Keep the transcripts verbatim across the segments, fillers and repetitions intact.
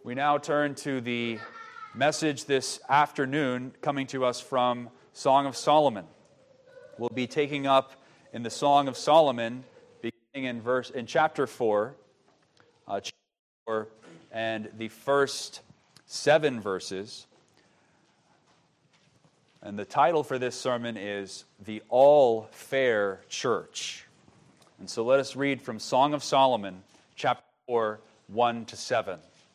We now turn to the message this afternoon coming to us from Song of Solomon. We'll be taking up in the Song of Solomon, beginning in verse in chapter four, uh, chapter four, and the first seven verses. And the title for this sermon is The All-Fair Church. And so let us read from Song of Solomon, chapter four, one to seven.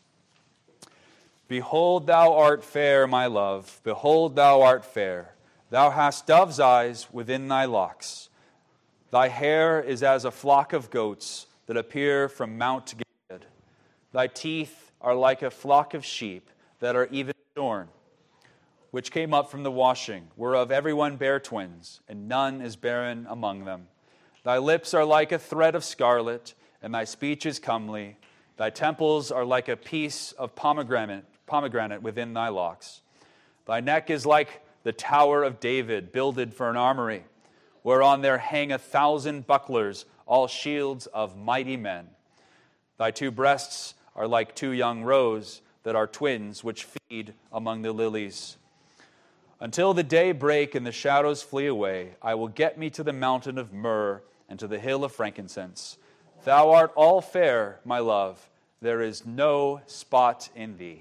Behold, thou art fair, my love. Behold, thou art fair. Thou hast dove's eyes within thy locks. Thy hair is as a flock of goats that appear from Mount Gilead. Thy teeth are like a flock of sheep that are even shorn, which came up from the washing, whereof everyone bare twins, and none is barren among them. Thy lips are like a thread of scarlet, and thy speech is comely. Thy temples are like a piece of pomegranate, pomegranate within thy locks. Thy neck is like the tower of David, builded for an armory, whereon there hang a thousand bucklers, all shields of mighty men. Thy two breasts are like two young roes that are twins, which feed among the lilies. Until the day break and the shadows flee away, I will get me to the mountain of myrrh and to the hill of frankincense. Thou art all fair, my love. There is no spot in thee.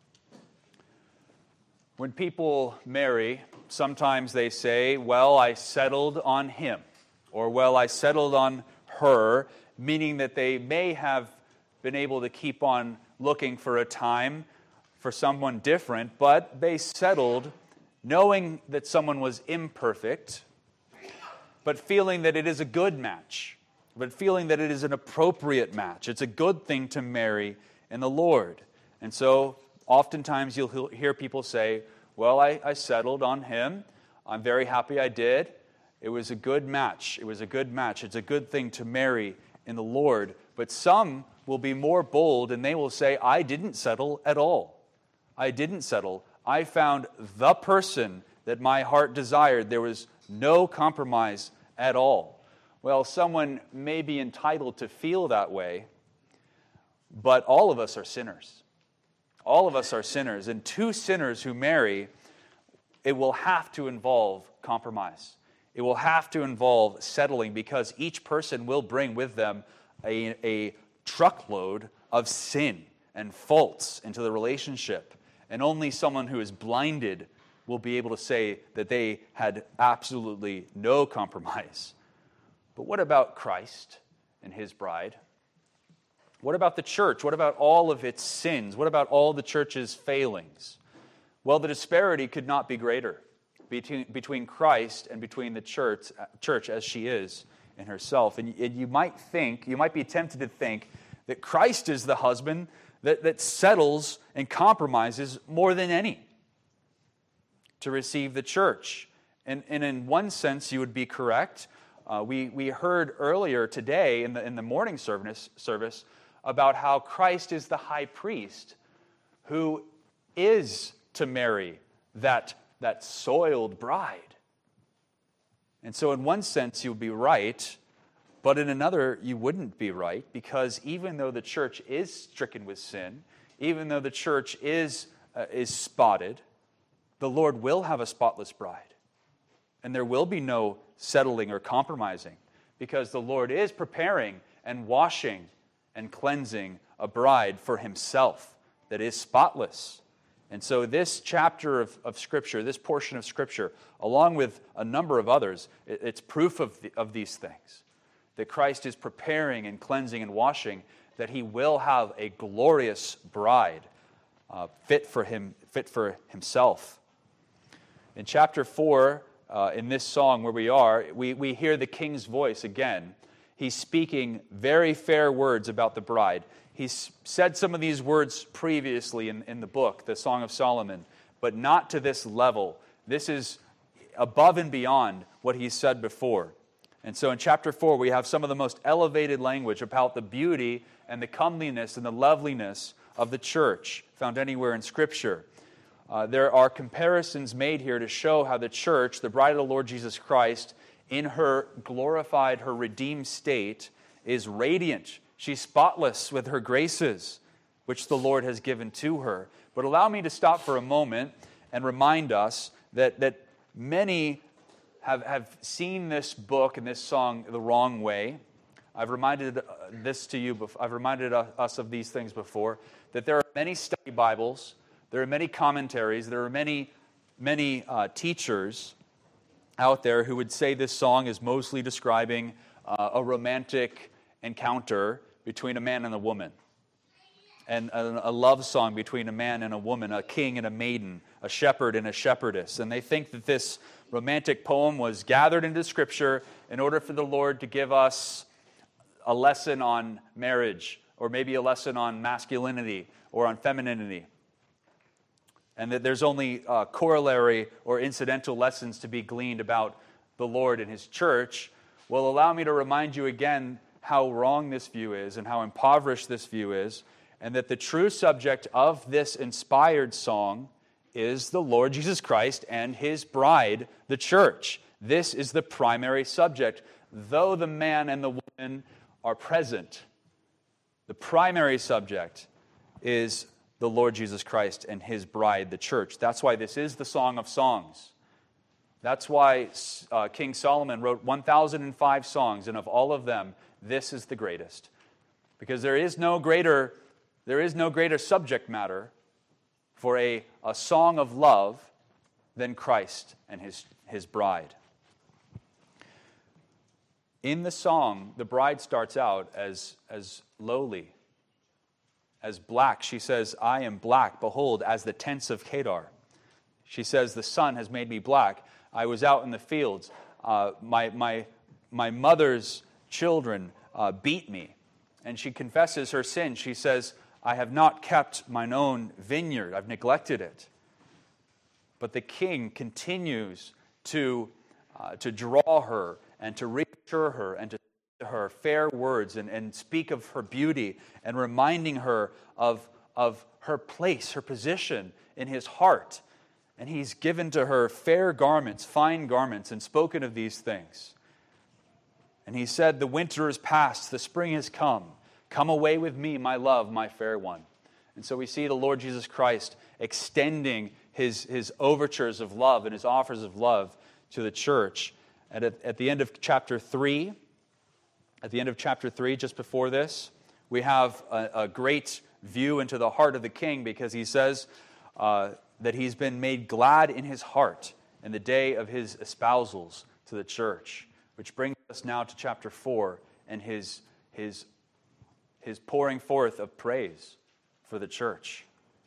When people marry, sometimes they say, well, I settled on him, or well, I settled on her, meaning that they may have been able to keep on looking for a time for someone different, but they settled knowing that someone was imperfect, but feeling that it is a good match, but feeling that it is an appropriate match. It's a good thing to marry in the Lord. And so oftentimes you'll hear people say, well, I, I settled on him. I'm very happy I did. It was a good match. It was a good match. It's a good thing to marry in the Lord. But some will be more bold and they will say, I didn't settle at all. I didn't settle. I found the person that my heart desired. There was no compromise at all. Well, someone may be entitled to feel that way, but all of us are sinners. All of us are sinners, and two sinners who marry, it will have to involve compromise. It will have to involve settling, because each person will bring with them a, a truckload of sin and faults into the relationship. And only someone who is blinded will be able to say that they had absolutely no compromise. But what about Christ and his bride? What about the church? What about all of its sins? What about all the church's failings? Well, the disparity could not be greater between, between Christ and between the church, church as she is in herself. And, and you might think, you might be tempted to think that Christ is the husband that, that settles and compromises more than any to receive the church. And, and in one sense, you would be correct. Uh, we, we heard earlier today in the, in the morning service, service about how Christ is the high priest who is to marry that, that soiled bride. And so in one sense, you'll be right, but in another, you wouldn't be right, because even though the church is stricken with sin, even though the church is, uh, is spotted, the Lord will have a spotless bride. And there will be no settling or compromising, because the Lord is preparing and washing and cleansing a bride for himself that is spotless. And so this chapter of, of Scripture, this portion of Scripture, along with a number of others, it, it's proof of, the, of these things. That Christ is preparing and cleansing and washing, that he will have a glorious bride uh, fit for him, fit for himself. In chapter four, uh, in this song where we are, we, we hear the king's voice again. He's speaking very fair words about the bride. He's said some of these words previously in, in the book, the Song of Solomon, but not to this level. This is above and beyond what he said before. And so in chapter four, we have some of the most elevated language about the beauty and the comeliness and the loveliness of the church found anywhere in Scripture. Uh, there are comparisons made here to show how the church, the bride of the Lord Jesus Christ, in her glorified, her redeemed state, is radiant. She's spotless with her graces. which the Lord has given to her. But allow me to stop for a moment and remind us that, that many have, have seen this book and this song the wrong way. I've reminded this to you, I've reminded us of these things before, that there are many study Bibles, there are many commentaries, there are many, many uh, teachers out there who would say this song is mostly describing uh, a romantic encounter between a man and a woman, and a, a love song between a man and a woman, a king and a maiden, a shepherd and a shepherdess. And they think that this romantic poem was gathered into Scripture in order for the Lord to give us a lesson on marriage, or maybe a lesson on masculinity or on femininity, and that there's only uh, corollary or incidental lessons to be gleaned about the Lord and His church. Well, allow me to remind you again how wrong this view is and how impoverished this view is, and that the true subject of this inspired song is the Lord Jesus Christ and His bride, the church. This is the primary subject. Though the man and the woman are present, the primary subject is the Lord Jesus Christ and His bride, the church. That's why this is the Song of Songs. That's why uh, King Solomon wrote one thousand five songs, and of all of them, this is the greatest. Because there is no greater, there is no greater subject matter for a, a song of love than Christ and His, His bride. In the song, the bride starts out as, as lowly, as black. She says, I am black, behold, as the tents of Kedar. She says, the sun has made me black. I was out in the fields. Uh, my, my, my mother's children uh, beat me. And she confesses her sin. She says, I have not kept mine own vineyard. I've neglected it. But the king continues to, uh, to draw her and to reassure her and to say to her fair words and, and speak of her beauty and reminding her of, of her place, her position in His heart. And He's given to her fair garments, fine garments, and spoken of these things. And He said, the winter is past, the spring has come. Come away with me, my love, my fair one. And so we see the Lord Jesus Christ extending His, his overtures of love and His offers of love to the church. And at, at the end of chapter three, at the end of chapter three, just before this, we have a, a great view into the heart of the king, because he says uh, that he's been made glad in his heart in the day of his espousals to the church. Which brings us now to chapter four and his, his, his pouring forth of praise for the church.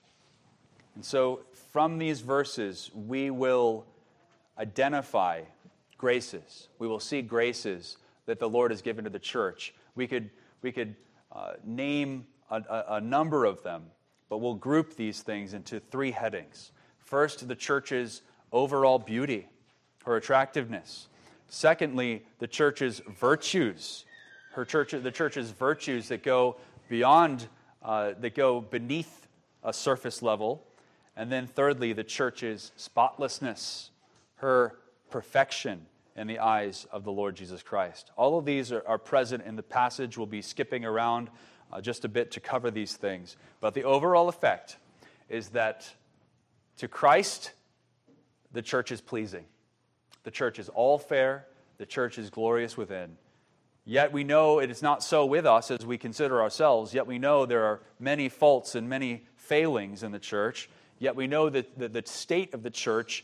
And so from these verses, we will identify graces. We will see graces that the Lord has given to the church. We could, we could uh, name a, a, a number of them, but we'll group these things into three headings. First, the church's overall beauty, her attractiveness. Secondly, the church's virtues, her church, the church's virtues that go beyond, uh, that go beneath a surface level. And then thirdly, the church's spotlessness, her perfection in the eyes of the Lord Jesus Christ. All of these are, are present in the passage. We'll be skipping around uh, just a bit to cover these things. But the overall effect is that to Christ, the church is pleasing. The church is all fair. The church is glorious within. Yet we know it is not so with us as we consider ourselves. Yet we know there are many faults and many failings in the church. Yet we know that the, the state of the church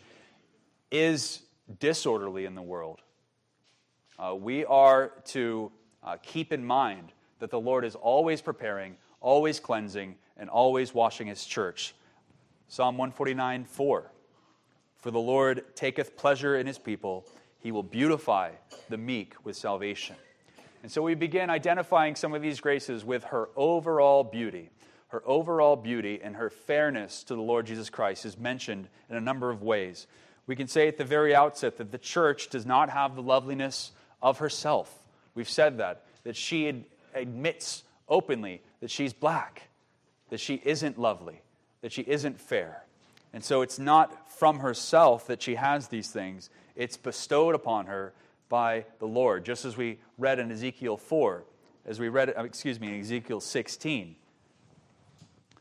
is disorderly in the world. Uh, we are to uh, keep in mind that the Lord is always preparing, always cleansing, and always washing His church. Psalm one forty-nine, four. For the Lord taketh pleasure in His people. He will beautify the meek with salvation. And so we begin identifying some of these graces with her overall beauty. Her overall beauty and her fairness to the Lord Jesus Christ is mentioned in a number of ways. We can say at the very outset that the church does not have the loveliness of herself. We've said that, that she ad- admits openly that she's black, that she isn't lovely, that she isn't fair. And so it's not from herself that she has these things. It's bestowed upon her by the Lord, just as we read in Ezekiel four, as we read, excuse me, in Ezekiel sixteen.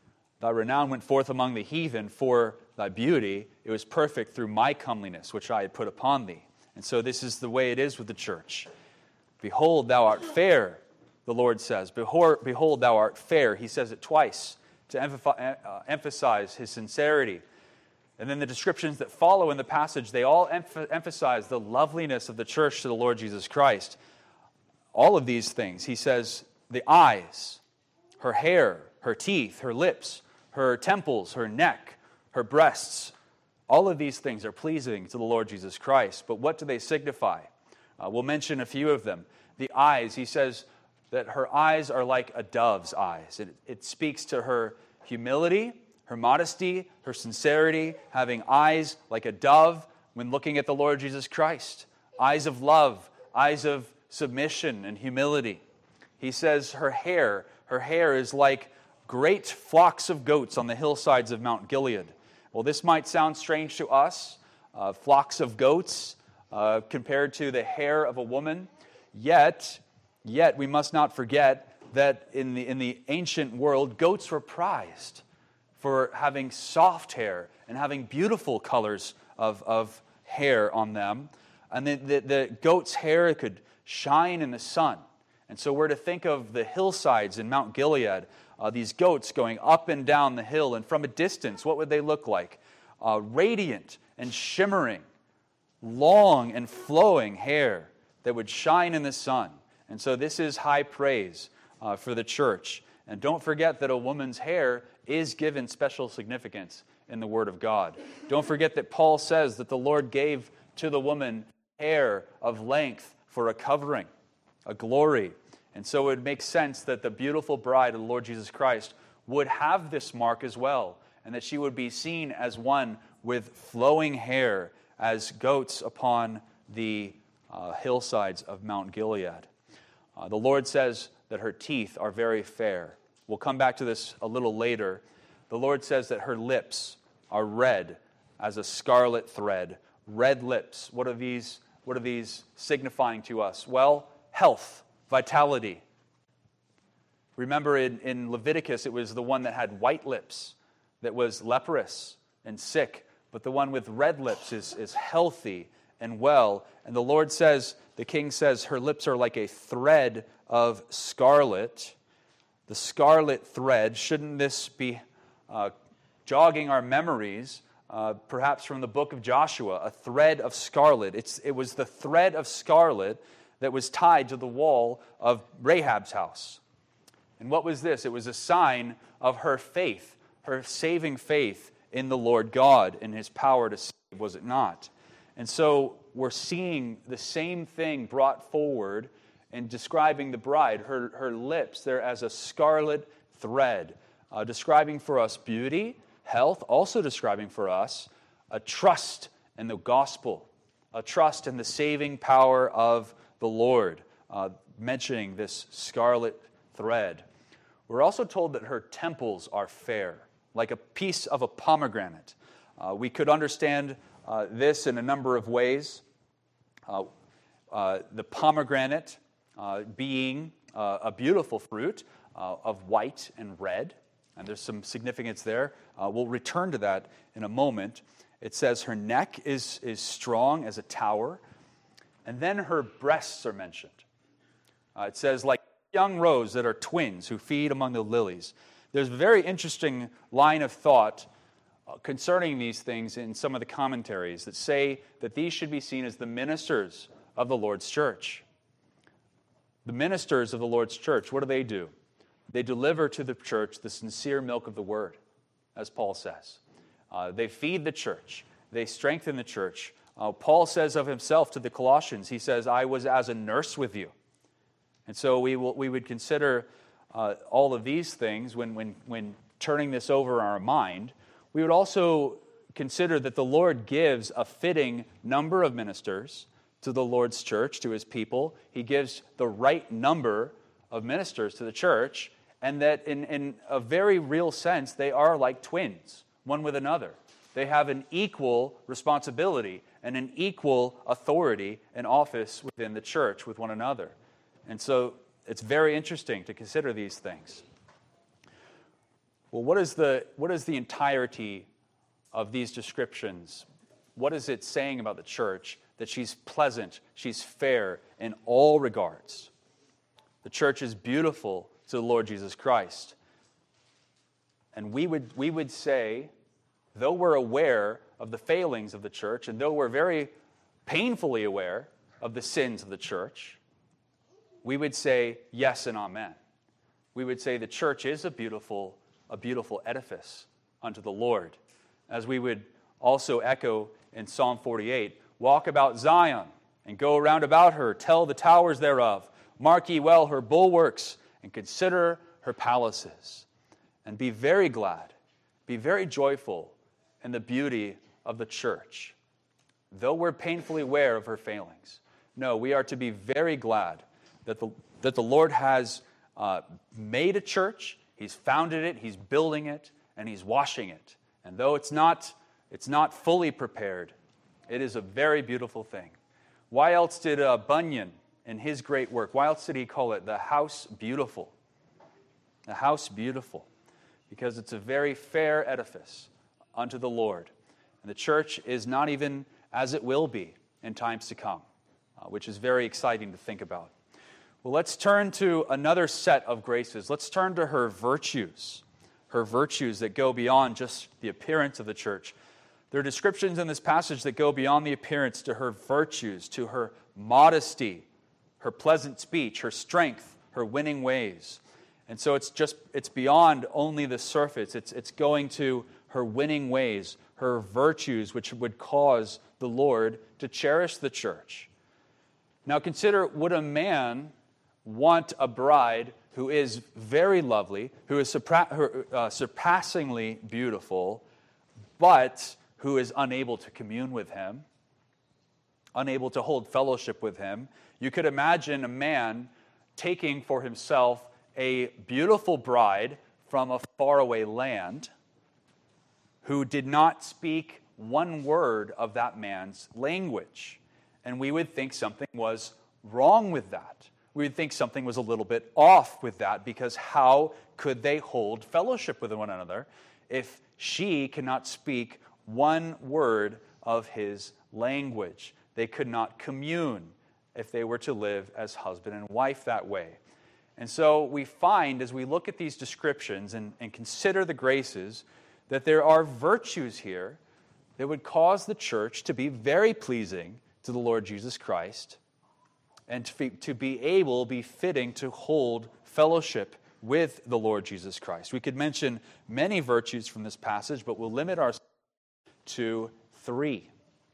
Thy renown went forth among the heathen for thy beauty. It was perfect through my comeliness, which I had put upon thee. And so this is the way it is with the church. Behold, thou art fair, the Lord says. Behold, behold thou art fair. He says it twice to emphasize his sincerity. And then the descriptions that follow in the passage, they all emph- emphasize the loveliness of the church to the Lord Jesus Christ. All of these things, he says, the eyes, her hair, her teeth, her lips, her temples, her neck, her breasts, all of these things are pleasing to the Lord Jesus Christ. But what do they signify? Uh, we'll mention a few of them. The eyes, he says that her eyes are like a dove's eyes. It, it speaks to her humility, her modesty, her sincerity, having eyes like a dove when looking at the Lord Jesus Christ. Eyes of love, eyes of submission and humility. He says her hair, her hair is like great flocks of goats on the hillsides of Mount Gilead. Well, this might sound strange to us, uh, flocks of goats uh, compared to the hair of a woman. Yet, yet we must not forget that in the in the ancient world, goats were prized for having soft hair and having beautiful colors of, of hair on them. And the, the, the goat's hair could shine in the sun. And so we're to think of the hillsides in Mount Gilead, uh, these goats going up and down the hill, and from a distance, what would they look like? Uh, radiant and shimmering, long and flowing hair that would shine in the sun. And so this is high praise uh, for the church. And don't forget that a woman's hair is given special significance in the Word of God. Don't forget that Paul says that the Lord gave to the woman hair of length for a covering, a glory. And so it makes sense that the beautiful bride of the Lord Jesus Christ would have this mark as well, and that she would be seen as one with flowing hair as goats upon the uh, hillsides of Mount Gilead. Uh, the Lord says that her teeth are very fair. We'll come back to this a little later. The Lord says that her lips are red as a scarlet thread. Red lips. What are these, what are these signifying to us? Well, health, vitality. Remember in, in Leviticus, it was the one that had white lips that was leprous and sick, but the one with red lips is, is healthy and well. And the Lord says, the king says, her lips are like a thread of scarlet. The scarlet thread, shouldn't this be uh, jogging our memories, uh, perhaps from the book of Joshua, a thread of scarlet? It's, it was the thread of scarlet that was tied to the wall of Rahab's house. And what was this? It was a sign of her faith, her saving faith in the Lord God and His power to save, was it not? And so we're seeing the same thing brought forward in describing the bride. Her, her lips, they're as a scarlet thread, uh, describing for us beauty, health, also describing for us a trust in the gospel, a trust in the saving power of the Lord, uh, mentioning this scarlet thread. We're also told that her temples are fair, like a piece of a pomegranate. Uh, we could understand uh, this in a number of ways. Uh, uh, the pomegranate uh, being uh, a beautiful fruit uh, of white and red, and there's some significance there. Uh, we'll return to that in a moment. It says her neck is, is strong as a tower, and then her breasts are mentioned. Uh, it says, like young roes that are twins who feed among the lilies. There's a very interesting line of thought uh, concerning these things in some of the commentaries that say that these should be seen as the ministers of the Lord's church. The ministers of the Lord's church, what do they do? They deliver to the church the sincere milk of the word, as Paul says. Uh, they feed the church. They strengthen the church. Uh, Paul says of himself to the Colossians, he says, I was as a nurse with you. And so we will, we would consider uh, all of these things when, when, when turning this over in our mind. We would also consider that the Lord gives a fitting number of ministers to the Lord's church, to His people. He gives the right number of ministers to the church, and that in, in a very real sense, they are like twins, one with another. They have an equal responsibility and an equal authority and office within the church with one another. And so it's very interesting to consider these things. Well, what is the what is the entirety of these descriptions? What is it saying about the church? That she's pleasant, she's fair in all regards. The church is beautiful to the Lord Jesus Christ. And we would we would say, though we're aware of the failings of the church, and though we're very painfully aware of the sins of the church, we would say yes and amen. We would say the church is a beautiful, a beautiful edifice unto the Lord. As we would also echo in Psalm forty-eight, walk about Zion and go round about her, tell the towers thereof, mark ye well her bulwarks, and consider her palaces. And be very glad, be very joyful in the beauty of the church, though we're painfully aware of her failings. No, we are to be very glad that the, that the Lord has uh, made a church, He's founded it, He's building it, and He's washing it. And though it's not, it's not fully prepared, it is a very beautiful thing. Why else did uh, Bunyan, in his great work, why else did he call it the house beautiful? The house beautiful. Because it's a very fair edifice unto the Lord. And the church is not even as it will be in times to come, uh, which is very exciting to think about. Well, let's turn to another set of graces. Let's turn to her virtues, her virtues that go beyond just the appearance of the church. There are descriptions in this passage that go beyond the appearance to her virtues, to her modesty, her pleasant speech, her strength, her winning ways. And so it's just, it's beyond only the surface. It's, it's going to her winning ways, her virtues, which would cause the Lord to cherish the church. Now consider, would a man want a bride who is very lovely, who is surpa- uh, surpassingly beautiful, but who is unable to commune with him, unable to hold fellowship with him? You could imagine a man taking for himself a beautiful bride from a faraway land who did not speak one word of that man's language. And we would think something was wrong with that. We would think something was a little bit off with that, because how could they hold fellowship with one another if she cannot speak one word of his language? They could not commune if they were to live as husband and wife that way. And so we find, as we look at these descriptions and, and consider the graces, that there are virtues here that would cause the church to be very pleasing to the Lord Jesus Christ, and to be, to be able, be fitting to hold fellowship with the Lord Jesus Christ. We could mention many virtues from this passage, but we'll limit ourselves to three.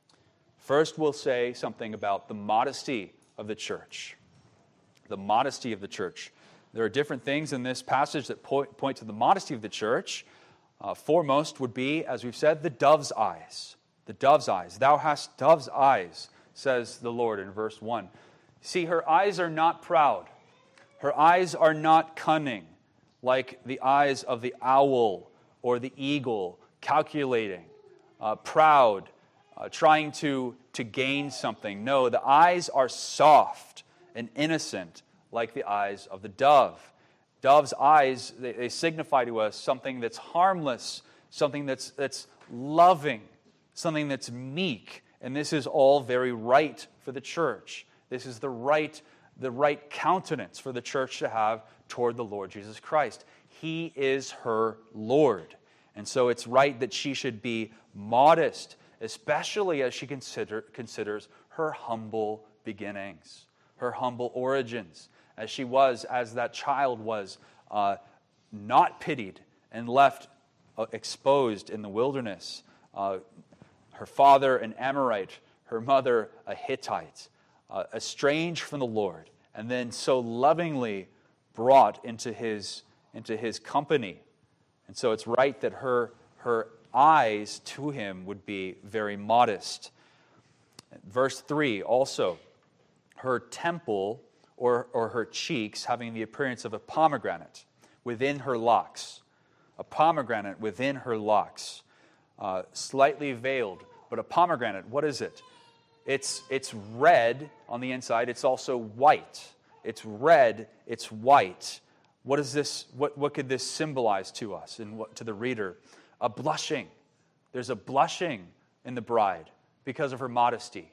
First, we'll say something about the modesty of the church. The modesty of the church. There are different things in this passage that point, point to the modesty of the church. Uh, foremost would be, as we've said, the dove's eyes. The dove's eyes. Thou hast dove's eyes, says the Lord in verse one. See, her eyes are not proud. Her eyes are not cunning, like the eyes of the owl or the eagle, calculating, uh, proud, uh, trying to, to gain something. No, the eyes are soft and innocent, like the eyes of the dove. Dove's eyes, they, they signify to us something that's harmless, something that's, that's loving, something that's meek. And this is all very right for the church. This is the right, the right countenance for the church to have toward the Lord Jesus Christ. He is her Lord. And so it's right that she should be modest, especially as she consider, considers her humble beginnings, her humble origins, as she was, as that child was, uh, not pitied and left uh, exposed in the wilderness. Uh, her father an Amorite, her mother a Hittite, uh, estranged from the Lord, and then so lovingly brought into his, into his company. And so it's right that her, her eyes to him would be very modest. Verse three also, her temple or, or her cheeks having the appearance of a pomegranate within her locks. A pomegranate within her locks. Uh, slightly veiled, but a pomegranate, what is it? It's, it's red on the inside. It's also white. It's red. It's white. What is this? What, what could this symbolize to us and what, to the reader? A blushing. There's a blushing in the bride because of her modesty.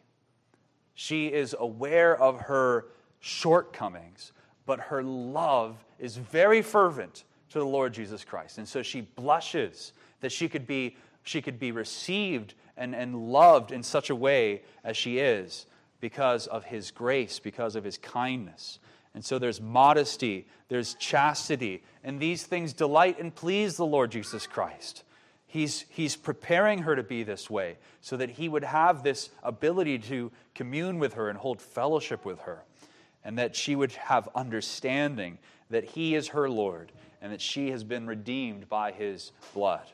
She is aware of her shortcomings, but her love is very fervent to the Lord Jesus Christ. And so she blushes that she could be, she could be received and, and loved in such a way as she is because of his grace, because of his kindness. And so there's modesty, there's chastity, and these things delight and please the Lord Jesus Christ. He's, he's preparing her to be this way so that he would have this ability to commune with her and hold fellowship with her, and that she would have understanding that he is her Lord and that she has been redeemed by his blood.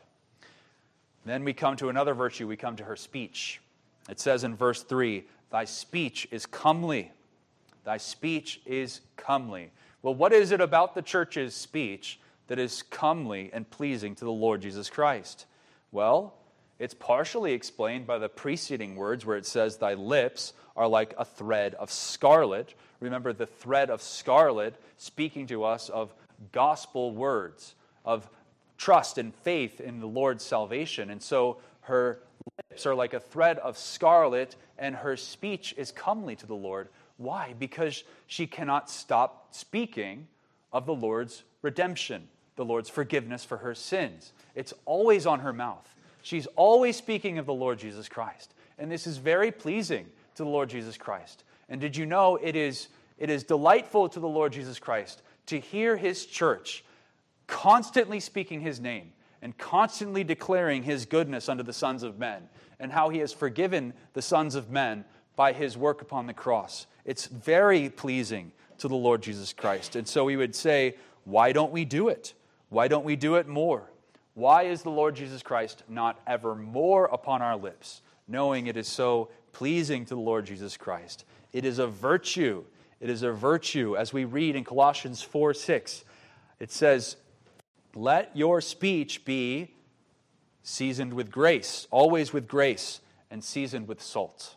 Then we come to another virtue. We come to her speech. It says in verse three, "Thy speech is comely." Thy speech is comely. Well, what is it about the church's speech that is comely and pleasing to the Lord Jesus Christ? Well, it's partially explained by the preceding words where it says, "Thy lips are like a thread of scarlet." Remember, the thread of scarlet speaking to us of gospel words, of trust and faith in the Lord's salvation. And so her lips are like a thread of scarlet, and her speech is comely to the Lord. Why? Because she cannot stop speaking of the Lord's redemption, the Lord's forgiveness for her sins. It's always on her mouth. She's always speaking of the Lord Jesus Christ. And this is very pleasing to the Lord Jesus Christ. And did you know it is, it is delightful to the Lord Jesus Christ to hear his church constantly speaking his name and constantly declaring his goodness unto the sons of men and how he has forgiven the sons of men by his work upon the cross. It's very pleasing to the Lord Jesus Christ. And so we would say, why don't we do it? Why don't we do it more? Why is the Lord Jesus Christ not ever more upon our lips, knowing it is so pleasing to the Lord Jesus Christ? It is a virtue. It is a virtue. As we read in Colossians four six, it says, "Let your speech be seasoned with grace, always with grace, and seasoned with salt."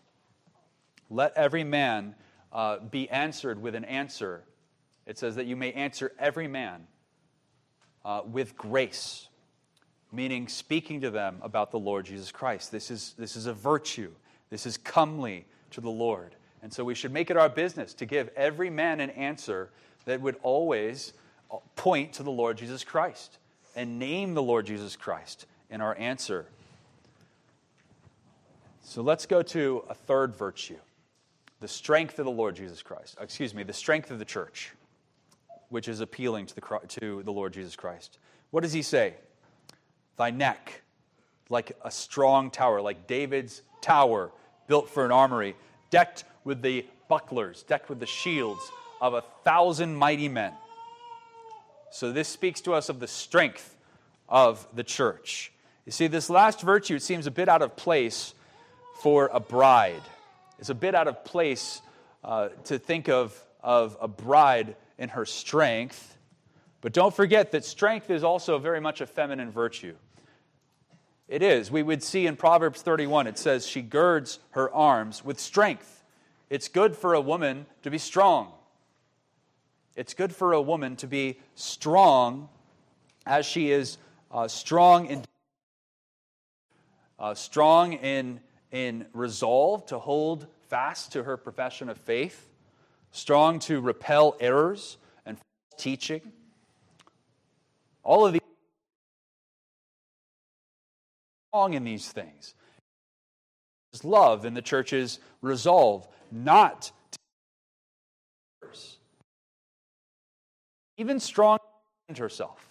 Let every man uh, be answered with an answer. It says that you may answer every man uh, with grace, meaning speaking to them about the Lord Jesus Christ. This is, this is a virtue. This is comely to the Lord. And so we should make it our business to give every man an answer that would always point to the Lord Jesus Christ and name the Lord Jesus Christ in our answer. So let's go to a third virtue. The strength of the Lord Jesus Christ. Excuse me, the strength of the church, which is appealing to the, to the Lord Jesus Christ. What does he say? Thy neck, like a strong tower, like David's tower, built for an armory, decked with the bucklers, decked with the shields of a thousand mighty men. So this speaks to us of the strength of the church. You see, this last virtue, it seems a bit out of place for a bride. It's a bit out of place uh, to think of, of a bride in her strength. But don't forget that strength is also very much a feminine virtue. It is. We would see in Proverbs thirty-one, it says, she girds her arms with strength. It's good for a woman to be strong. It's good for a woman to be strong as she is uh, strong in uh, strong in in resolve to hold fast to her profession of faith, strong to repel errors and false teaching. All of these strong in these things. Is love in the church's resolve not to even strong in herself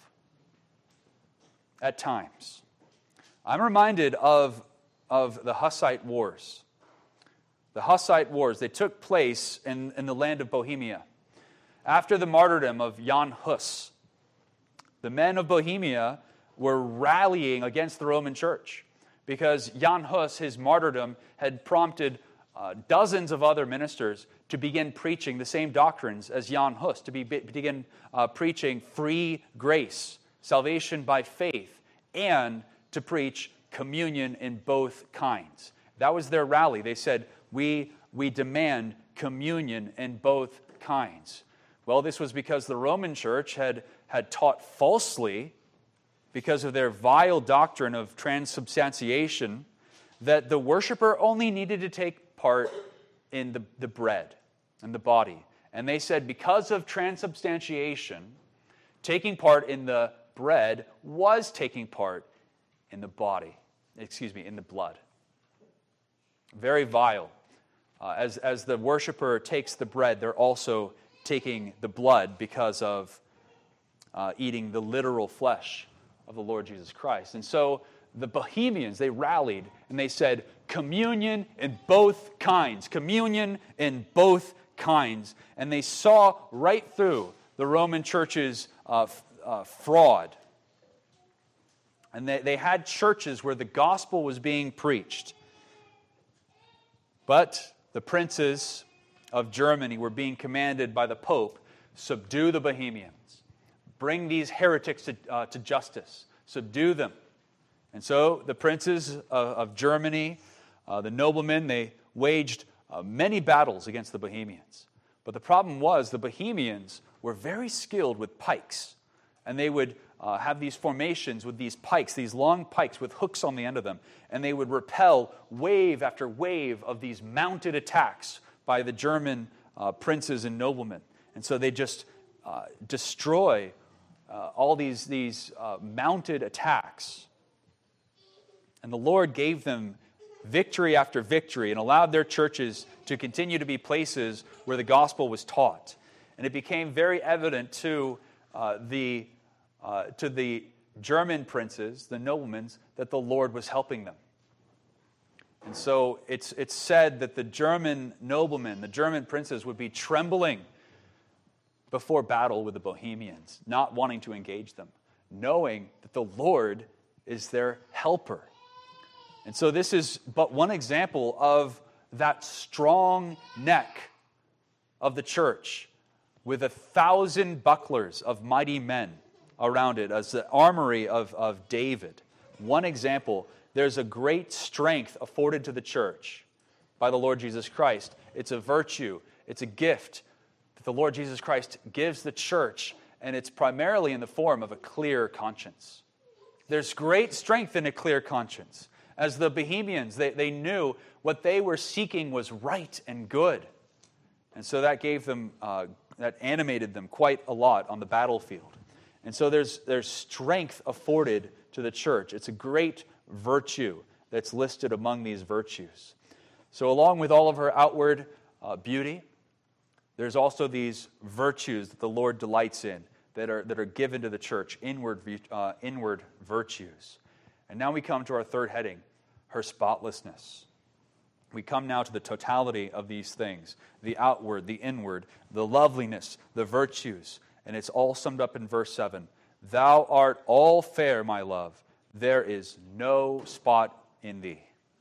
at times. I'm reminded of of the Hussite Wars. The Hussite Wars, they took place in, in the land of Bohemia. After the martyrdom of Jan Hus, the men of Bohemia were rallying against the Roman Church because Jan Hus, his martyrdom, had prompted uh, dozens of other ministers to begin preaching the same doctrines as Jan Hus, to be, begin uh, preaching free grace, salvation by faith, and to preach communion in both kinds. That was their rally. They said, we, we demand communion in both kinds. Well, this was because the Roman Church had, had taught falsely, because of their vile doctrine of transubstantiation, that the worshiper only needed to take part in the, the bread and the body. And they said because of transubstantiation, taking part in the bread was taking part in the body, excuse me, in the blood. Very vile. Uh, as, as the worshiper takes the bread, they're also taking the blood because of uh, eating the literal flesh of the Lord Jesus Christ. And so the Bohemians, they rallied and they said, communion in both kinds, communion in both kinds. And they saw right through the Roman Church's uh, uh, fraud. And they, they had churches where the gospel was being preached. But the princes of Germany were being commanded by the Pope, subdue the Bohemians, bring these heretics to, uh, to justice, subdue them. And so the princes of, of Germany, uh, the noblemen, they waged uh, many battles against the Bohemians. But the problem was the Bohemians were very skilled with pikes. And they would uh, have these formations with these pikes, these long pikes with hooks on the end of them. And they would repel wave after wave of these mounted attacks by the German uh, princes and noblemen. And so they just uh, destroy uh, all these, these uh, mounted attacks. And the Lord gave them victory after victory and allowed their churches to continue to be places where the gospel was taught. And it became very evident to uh, the uh, to the German princes, the noblemen, that the Lord was helping them. And so it's it's said that the German noblemen, the German princes, would be trembling before battle with the Bohemians, not wanting to engage them, knowing that the Lord is their helper. And so this is but one example of that strong neck of the church with a thousand bucklers of mighty men around it as the armory of, of David. One example, there's a great strength afforded to the church by the Lord Jesus Christ. It's a virtue, it's a gift that the Lord Jesus Christ gives the church, and it's primarily in the form of a clear conscience. There's great strength in a clear conscience. As the Bohemians, they, they knew what they were seeking was right and good. And so that gave them, uh, that animated them quite a lot on the battlefield. And so there's, there's strength afforded to the church. It's a great virtue that's listed among these virtues. So along with all of her outward uh, beauty, there's also these virtues that the Lord delights in that are, that are given to the church, inward, uh, inward virtues. And now we come to our third heading, her spotlessness. We come now to the totality of these things, the outward, the inward, the loveliness, the virtues. And it's all summed up in verse seven. Thou art all fair, my love. There is no spot in thee.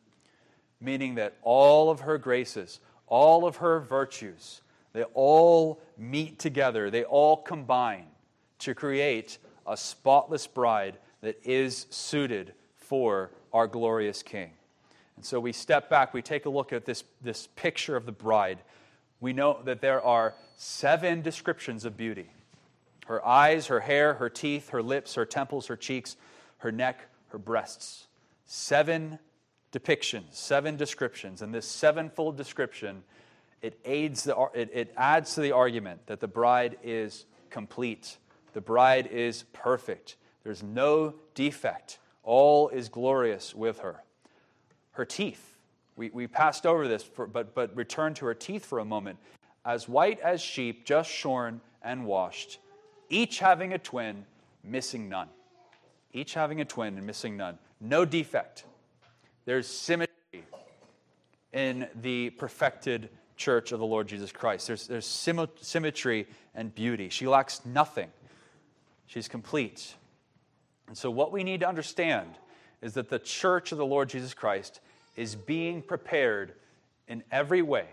Meaning that all of her graces, all of her virtues, they all meet together. They all combine to create a spotless bride that is suited for our glorious King. And so we step back, we take a look at this, this picture of the bride. We know that there are seven descriptions of beauty. Her eyes, her hair, her teeth, her lips, her temples, her cheeks, her neck, her breasts. Seven depictions, seven descriptions. And this sevenfold description, it aids the it, it adds to the argument that the bride is complete. The bride is perfect. There's no defect. All is glorious with her. Her teeth, we, we passed over this, for, but, but return to her teeth for a moment. As white as sheep, just shorn and washed, each having a twin, missing none. Each having a twin and missing none. No defect. There's symmetry in the perfected church of the Lord Jesus Christ. There's, there's symmetry and beauty. She lacks nothing. She's complete. And so what we need to understand is that the church of the Lord Jesus Christ is being prepared in every way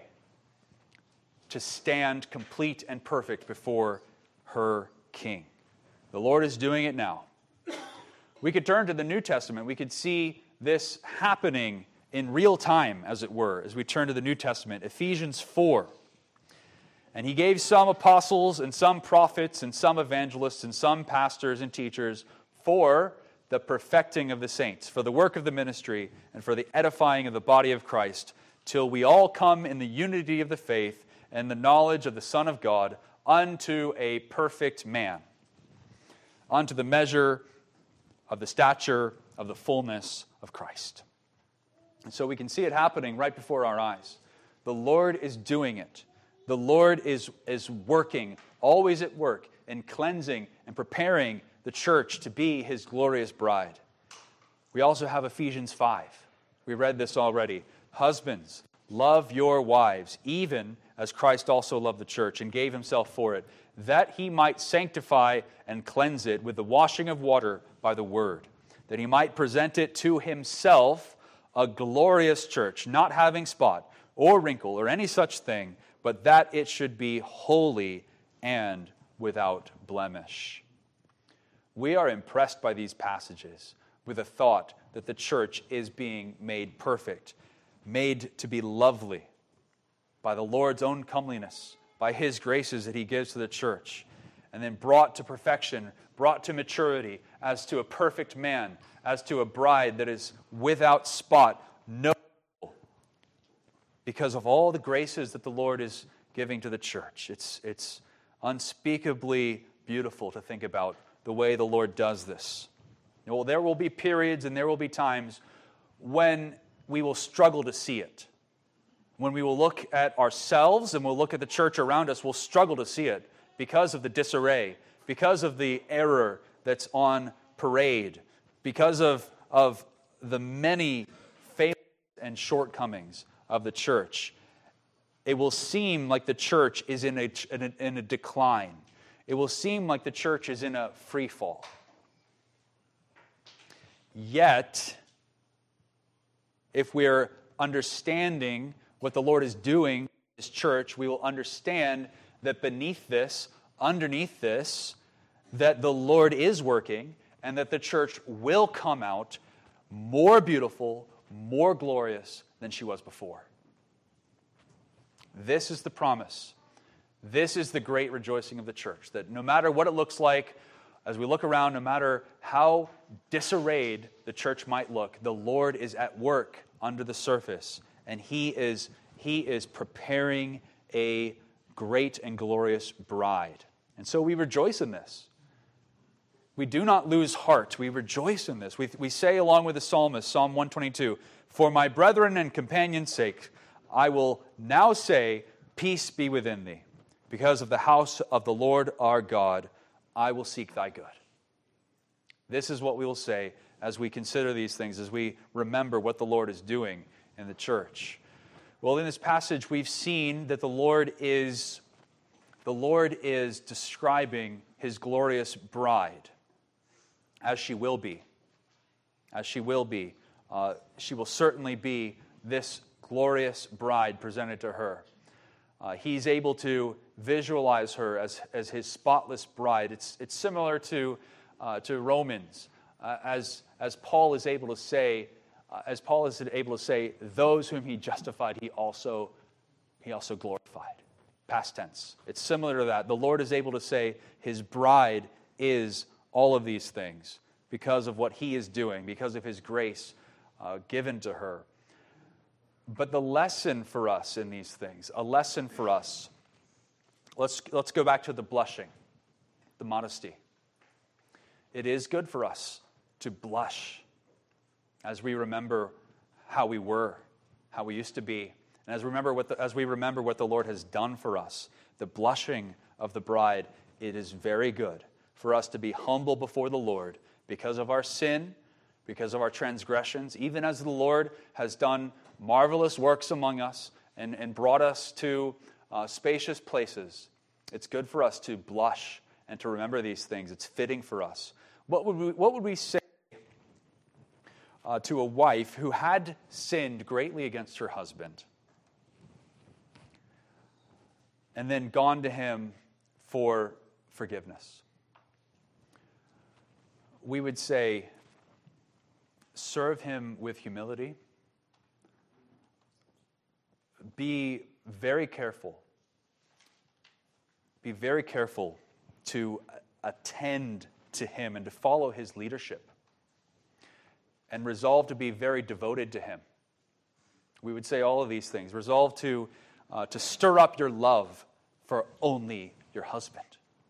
to stand complete and perfect before her King. The Lord is doing it now. We could turn to the New Testament. We could see this happening in real time, as it were, as we turn to the New Testament. Ephesians four. And he gave some apostles and some prophets and some evangelists and some pastors and teachers for the perfecting of the saints, for the work of the ministry, and for the edifying of the body of Christ, till we all come in the unity of the faith and the knowledge of the Son of God, unto a perfect man, unto the measure of the stature of the fullness of Christ. And so we can see it happening right before our eyes. The Lord is doing it. The Lord is, is working, always at work, in cleansing and preparing the church to be His glorious bride. We also have Ephesians five. We read this already. Husbands, love your wives, even as Christ also loved the church and gave Himself for it, that He might sanctify and cleanse it with the washing of water by the word, that He might present it to Himself a glorious church, not having spot or wrinkle or any such thing, but that it should be holy and without blemish. We are impressed by these passages with the thought that the church is being made perfect, made to be lovely by the Lord's own comeliness, by His graces that He gives to the church, and then brought to perfection, brought to maturity, as to a perfect man, as to a bride that is without spot, no, because of all the graces that the Lord is giving to the church. It's, it's unspeakably beautiful to think about the way the Lord does this. Well, there will be periods and there will be times when we will struggle to see it. When we will look at ourselves and we'll look at the church around us, we'll struggle to see it because of the disarray, because of the error that's on parade, because of, of the many failings and shortcomings of the church. It will seem like the church is in a, in a, in a decline. It will seem like the church is in a free fall. Yet, if we're understanding what the Lord is doing in His church, we will understand that beneath this, underneath this, that the Lord is working and that the church will come out more beautiful, more glorious than she was before. This is the promise. This is the great rejoicing of the church, that no matter what it looks like, as we look around, no matter how disarrayed the church might look, the Lord is at work under the surface, and He is, He is preparing a great and glorious bride. And so we rejoice in this. We do not lose heart. We rejoice in this. We, we say along with the psalmist, Psalm one twenty-two, "For my brethren and companions' sake, I will now say, peace be within thee. Because of the house of the Lord our God, I will seek thy good." This is what we will say as we consider these things, as we remember what the Lord is doing in the church. Well, in this passage, we've seen that the Lord is, the Lord is describing His glorious bride, as she will be. As she will be. Uh, she will certainly be this glorious bride presented to her. Uh, he's able to visualize her as, as His spotless bride. It's, it's similar to, uh, to Romans, uh, as, as Paul is able to say, uh, as Paul is able to say, those whom He justified, He also, he also glorified. Past tense. It's similar to that. The Lord is able to say His bride is all of these things because of what He is doing, because of His grace uh, given to her. But the lesson for us in these things, a lesson for us, let's, let's go back to the blushing, the modesty. It is good for us to blush as we remember how we were, how we used to be, and as, remember what the, as we remember what the Lord has done for us. The blushing of the bride, it is very good for us to be humble before the Lord because of our sin, because of our transgressions, even as the Lord has done marvelous works among us and, and brought us to uh, spacious places. It's good for us to blush and to remember these things. It's fitting for us. What would we, what would we say uh, to a wife who had sinned greatly against her husband and then gone to him for forgiveness? We would say, serve him with humility. Be very careful be very careful to attend to him and to follow his leadership. And resolve to be very devoted to him. We would say all of these things. Resolve to, uh, to stir up your love for only your husband.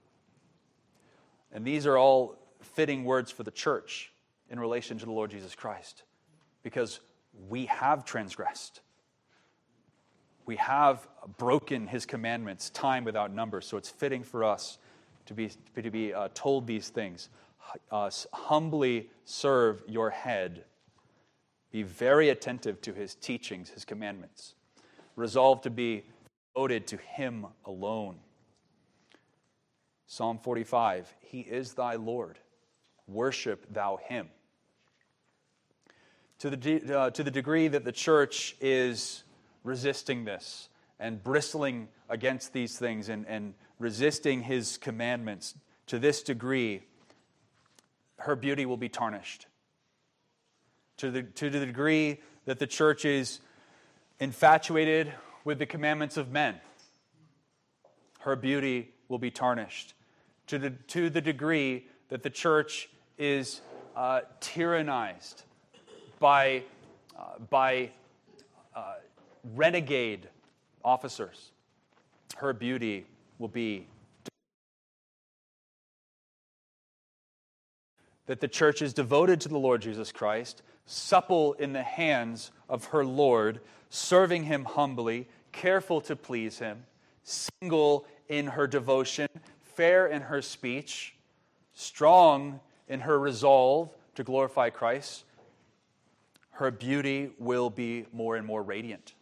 And these are all fitting words for the church in relation to the Lord Jesus Christ. Because we have transgressed. We have broken his commandments time without number. So it's fitting for us to be, to be uh, told these things. Uh, humbly serve your head. Be very attentive to his teachings, his commandments. Resolve to be devoted to him alone. Psalm forty-five, he is thy Lord. Worship thou him. To the, de- uh, to the degree that the church is resisting this and bristling against these things and, and resisting his commandments, to this degree, her beauty will be tarnished. To the, to the degree that the church is infatuated with the commandments of men, her beauty will be tarnished. To the, to the degree that the church is uh, tyrannized by, uh, by uh, renegade officers, her beauty will be that the church is devoted to the Lord Jesus Christ, supple in the hands of her Lord, serving him humbly, careful to please him, single in her devotion, fair in her speech, strong in her resolve to glorify Christ. Her beauty will be more and more radiant,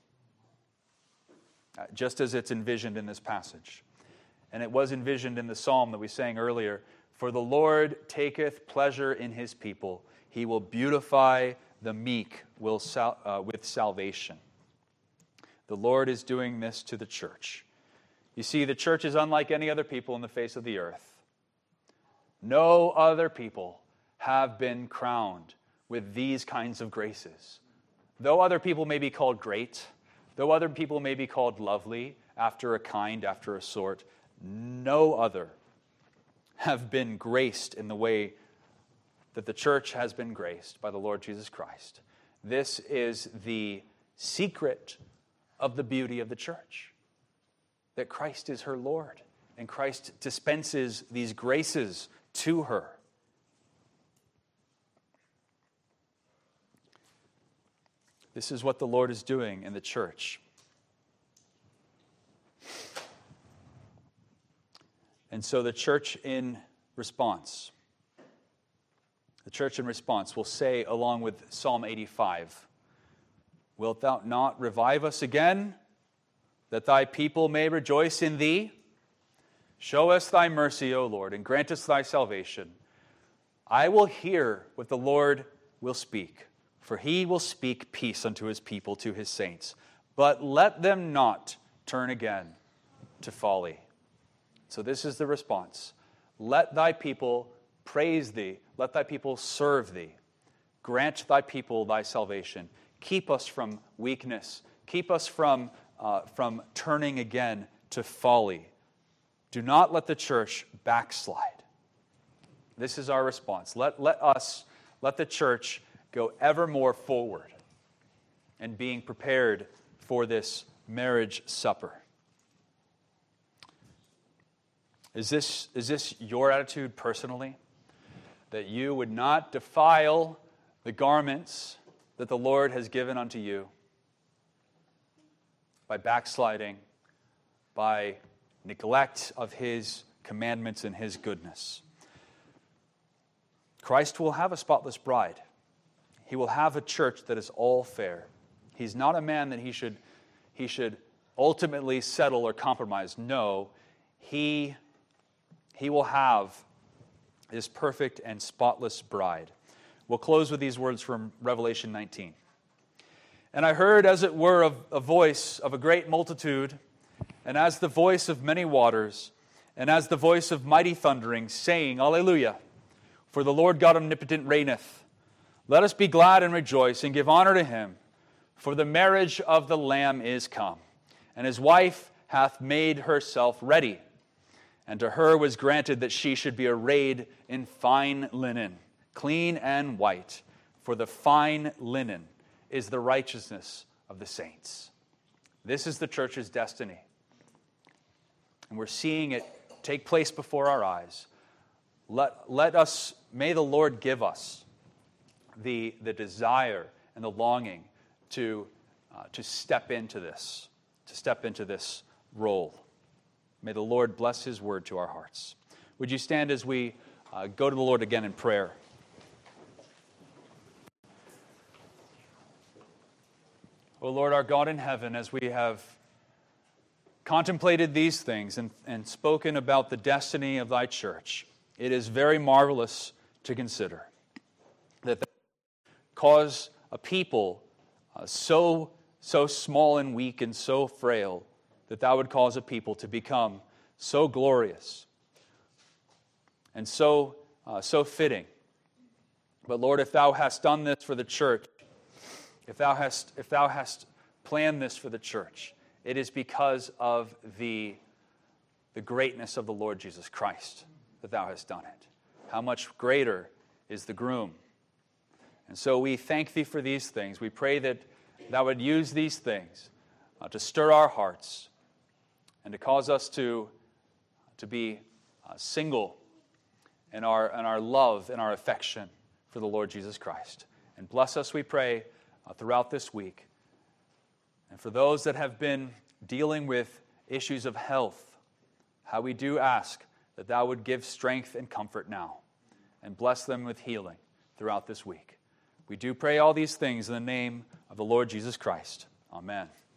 just as it's envisioned in this passage. And it was envisioned in the psalm that we sang earlier. For the Lord taketh pleasure in his people. He will beautify the meek will sal- uh, with salvation. The Lord is doing this to the church. You see, the church is unlike any other people on the face of the earth. No other people have been crowned with these kinds of graces. Though other people may be called great, though other people may be called lovely, after a kind, after a sort, no other have been graced in the way that the church has been graced by the Lord Jesus Christ. This is the secret of the beauty of the church, that Christ is her Lord, and Christ dispenses these graces to her. This is what the Lord is doing in the church. And so the church in response, the church in response will say, along with Psalm eighty-five, wilt thou not revive us again, that thy people may rejoice in thee? Show us thy mercy, O Lord, and grant us thy salvation. I will hear what the Lord will speak, for he will speak peace unto his people, to his saints. But let them not turn again to folly. So this is the response. Let thy people praise thee. Let thy people serve thee. Grant thy people thy salvation. Keep us from weakness. Keep us from, uh, from turning again to folly. Do not let the church backslide. This is our response. Let, let us, let the church go ever more forward and being prepared for this marriage supper. Is this, is this your attitude personally? That you would not defile the garments that the Lord has given unto you by backsliding, by neglect of his commandments and his goodness. Christ will have a spotless bride. He will have a church that is all fair. He's not a man that he should, he should ultimately settle or compromise. No, he He will have this perfect and spotless bride. We'll close with these words from Revelation nineteen. And I heard, as it were, of a voice of a great multitude, and as the voice of many waters, and as the voice of mighty thundering, saying, Alleluia, for the Lord God omnipotent reigneth. Let us be glad and rejoice, and give honor to him, for the marriage of the Lamb is come, and his wife hath made herself ready. And to her was granted that she should be arrayed in fine linen, clean and white, for the fine linen is the righteousness of the saints. This is the church's destiny. And we're seeing it take place before our eyes. Let, let us, may the Lord give us the, the desire and the longing to, uh, to step into this, to step into this role. May the Lord bless His word to our hearts. Would you stand as we uh, go to the Lord again in prayer? O Lord, our God in heaven, as we have contemplated these things and, and spoken about the destiny of Thy church, it is very marvelous to consider that cause a people uh, so, so small and weak and so frail that Thou would cause a people to become so glorious and so, uh, so fitting. But Lord, if Thou hast done this for the church, if Thou hast, if Thou hast planned this for the church, it is because of the, the greatness of the Lord Jesus Christ that Thou hast done it. How much greater is the groom. And so we thank Thee for these things. We pray that Thou would use these things uh, to stir our hearts and to cause us to, to be uh, single in our, in our love and our affection for the Lord Jesus Christ. And bless us, we pray, uh, throughout this week. And for those that have been dealing with issues of health, how we do ask that Thou would give strength and comfort now and bless them with healing throughout this week. We do pray all these things in the name of the Lord Jesus Christ. Amen.